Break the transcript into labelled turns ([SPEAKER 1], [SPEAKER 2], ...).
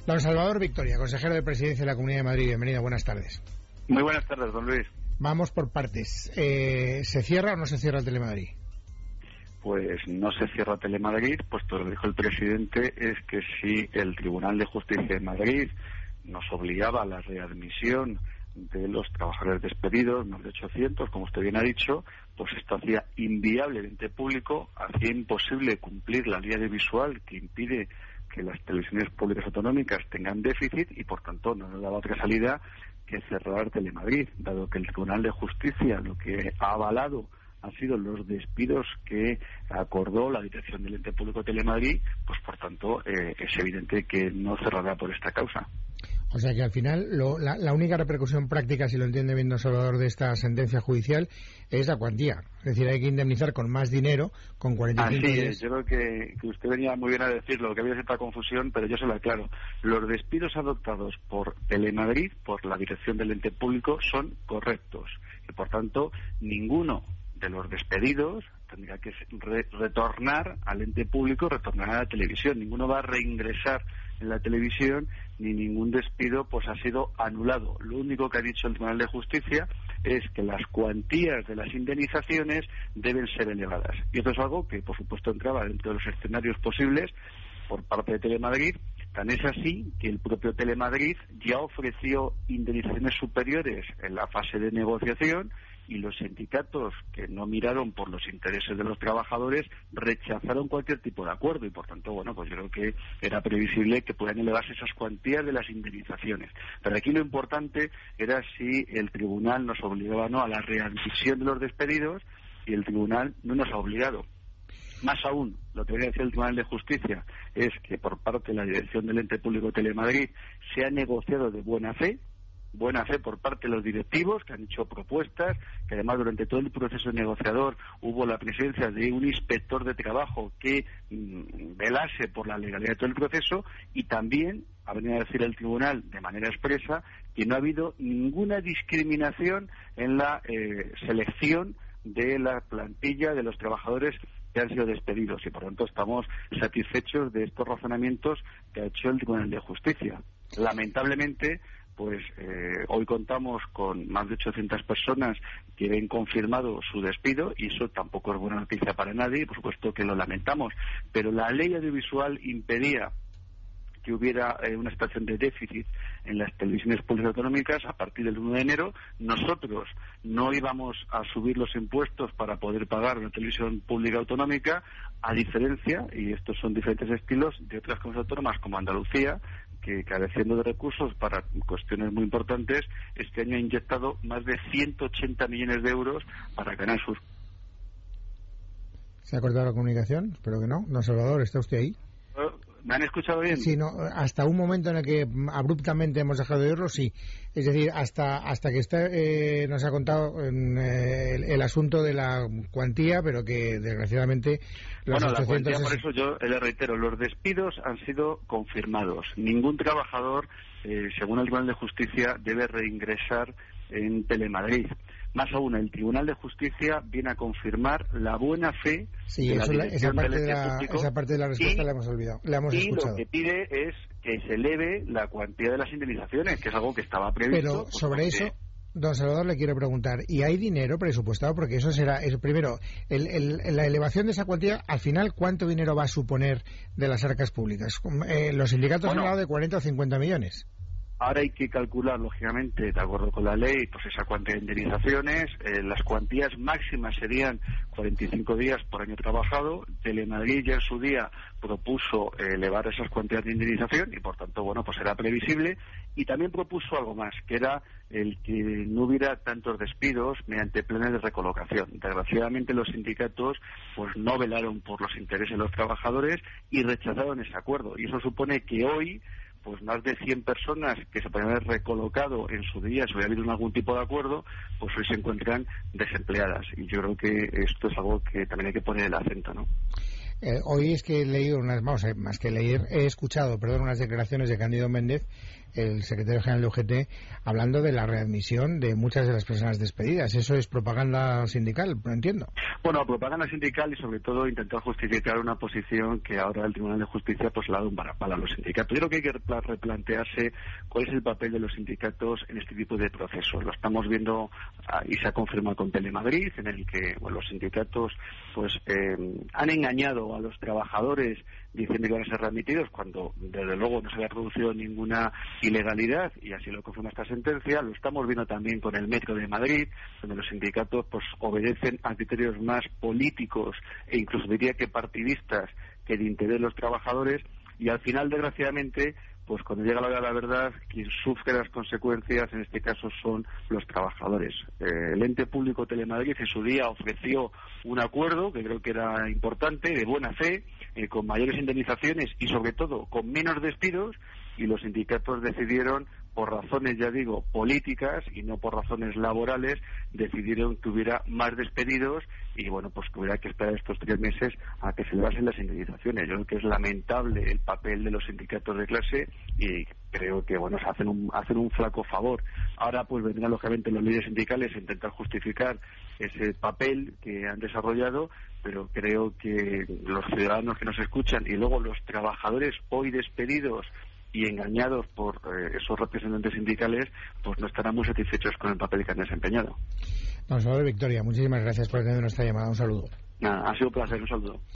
[SPEAKER 1] Don Salvador Victoria, consejero de Presidencia de la Comunidad de Madrid. Bienvenido, buenas tardes.
[SPEAKER 2] Muy buenas tardes, don Luis.
[SPEAKER 1] Vamos por partes. ¿Se cierra o no se cierra Telemadrid?
[SPEAKER 2] Pues no se cierra Telemadrid, puesto lo que dijo el presidente es que si el Tribunal de Justicia de Madrid nos obligaba a la readmisión de los trabajadores despedidos, más de 800, como usted bien ha dicho, pues esto hacía inviable el ente público, hacía imposible cumplir la ley audiovisual que impide que las televisiones públicas autonómicas tengan déficit y, por tanto, no nos daba otra salida que cerrar Telemadrid, dado que el Tribunal de Justicia lo que ha avalado han sido los despidos que acordó la dirección del ente público Telemadrid, pues por tanto es evidente que no cerrará por esta causa.
[SPEAKER 1] O sea que al final la única repercusión práctica, si lo entiende bien don Salvador, de esta sentencia judicial es la cuantía. Es decir, hay que indemnizar con más dinero, con 45 días.
[SPEAKER 2] Así es, yo creo que usted venía muy bien a decirlo, que había cierta confusión, pero yo se lo aclaro. Los despidos adoptados por Telemadrid, por la dirección del ente público, son correctos. Y por tanto, ninguno de los despedidos tendrá que retornar al ente público, retornar a la televisión. Ninguno va a reingresar en la televisión, ni ningún despido pues ha sido anulado. Lo único que ha dicho el Tribunal de Justicia es que las cuantías de las indemnizaciones deben ser elevadas. Y esto es algo que, por supuesto, entraba dentro de los escenarios posibles por parte de Telemadrid. Tan es así que el propio Telemadrid ya ofreció indemnizaciones superiores en la fase de negociación, y los sindicatos, que no miraron por los intereses de los trabajadores, rechazaron cualquier tipo de acuerdo, y por tanto, bueno, pues yo creo que era previsible que puedan elevarse esas cuantías de las indemnizaciones. Pero aquí lo importante era si el tribunal nos obligaba o no a la readmisión de los despedidos, y el tribunal no nos ha obligado. Más aún, lo que debería decir el Tribunal de Justicia es que por parte de la dirección del ente público Telemadrid se ha negociado de buena fe por parte de los directivos, que han hecho propuestas, que además durante todo el proceso negociador hubo la presencia de un inspector de trabajo que velase por la legalidad de todo el proceso, y también ha venido a decir el tribunal de manera expresa que no ha habido ninguna discriminación en la selección de la plantilla de los trabajadores que han sido despedidos, y por tanto estamos satisfechos de estos razonamientos que ha hecho el Tribunal de Justicia. Lamentablemente, pues hoy contamos con más de 800 personas que ven confirmado su despido, y eso tampoco es buena noticia para nadie, y por supuesto que lo lamentamos, pero la ley audiovisual impedía que hubiera una situación de déficit en las televisiones públicas autonómicas. A partir del 1 de enero nosotros no íbamos a subir los impuestos para poder pagar una televisión pública autonómica, a diferencia, y estos son diferentes estilos, de otras comunidades autónomas como Andalucía, que careciendo de recursos para cuestiones muy importantes, este año ha inyectado más de 180 millones de euros para Canal Sur.
[SPEAKER 1] ¿Se ha cortado la comunicación? Espero que no. Don Salvador, ¿está usted ahí?
[SPEAKER 2] ¿Me han escuchado bien?
[SPEAKER 1] Sí, no, hasta un momento en el que abruptamente hemos dejado de oírlo, sí. Es decir, hasta que nos ha contado el asunto de la cuantía, pero que desgraciadamente los 800...
[SPEAKER 2] la cuantía, por eso yo le reitero, los despidos han sido confirmados. Ningún trabajador, según el Tribunal de Justicia, debe reingresar en Telemadrid. Más aún, el Tribunal de Justicia viene a confirmar la buena fe de la dirección del ente público.
[SPEAKER 1] Esa parte de la respuesta la hemos olvidado, la hemos escuchado.
[SPEAKER 2] Lo que pide es que se eleve la cuantía de las indemnizaciones, que es algo que estaba previsto.
[SPEAKER 1] Pero sobre eso, don Salvador, le quiero preguntar, ¿y hay dinero presupuestado? Porque eso será, primero, la elevación de esa cuantía, al final, ¿cuánto dinero va a suponer de las arcas públicas? Los sindicatos han hablado de 40 o 50 millones.
[SPEAKER 2] Ahora hay que calcular, lógicamente, de acuerdo con la ley, pues esa cuantía de indemnizaciones. Las cuantías máximas serían 45 días por año trabajado. Telemadrid ya en su día propuso elevar esas cuantías de indemnización y, por tanto, bueno, pues era previsible. Y también propuso algo más, que era el que no hubiera tantos despidos mediante planes de recolocación. Desgraciadamente, los sindicatos pues no velaron por los intereses de los trabajadores y rechazaron ese acuerdo. Y eso supone que hoy, pues más de 100 personas que se podrían haber recolocado en su día si hubiera habido algún tipo de acuerdo, pues hoy se encuentran desempleadas. Y yo creo que esto es algo que también hay que poner el acento, ¿no?
[SPEAKER 1] Hoy es que he leído más que leer, he escuchado, unas declaraciones de Cándido Méndez, el secretario general de UGT, hablando de la readmisión de muchas de las personas despedidas. ¿Eso es propaganda sindical? No entiendo.
[SPEAKER 2] Bueno, propaganda sindical y sobre todo intentar justificar una posición que ahora el Tribunal de Justicia pues le ha dado un varapalo a los sindicatos. Yo creo que hay que replantearse cuál es el papel de los sindicatos en este tipo de procesos. Lo estamos viendo y se ha confirmado con Telemadrid, en el que los sindicatos pues han engañado a los trabajadores diciendo que van a ser readmitidos cuando desde luego no se había producido ninguna ilegalidad, y así lo confirma esta sentencia. Lo estamos viendo también con el Metro de Madrid, donde los sindicatos pues obedecen a criterios más políticos e incluso diría que partidistas que de interés de los trabajadores, y al final desgraciadamente pues cuando llega la hora de la verdad, quien sufre las consecuencias en este caso son los trabajadores. El ente público Telemadrid en su día ofreció un acuerdo que creo que era importante, de buena fe, con mayores indemnizaciones y sobre todo con menos despidos, y los sindicatos decidieron, por razones, ya digo, políticas y no por razones laborales, decidieron que hubiera más despedidos y bueno, pues que hubiera que esperar estos 3 meses a que se le basen las indemnizaciones. Yo creo que es lamentable el papel de los sindicatos de clase y creo que bueno, se hacen un flaco favor. Ahora pues vendrán lógicamente los líderes sindicales a intentar justificar ese papel que han desarrollado, pero creo que los ciudadanos que nos escuchan y luego los trabajadores hoy despedidos y engañados por esos representantes sindicales, pues no estarán muy satisfechos con el papel que han desempeñado.
[SPEAKER 1] Don Salvador Victoria, muchísimas gracias por atender nuestra llamada. Un saludo.
[SPEAKER 2] Nada, ha sido un placer, un saludo.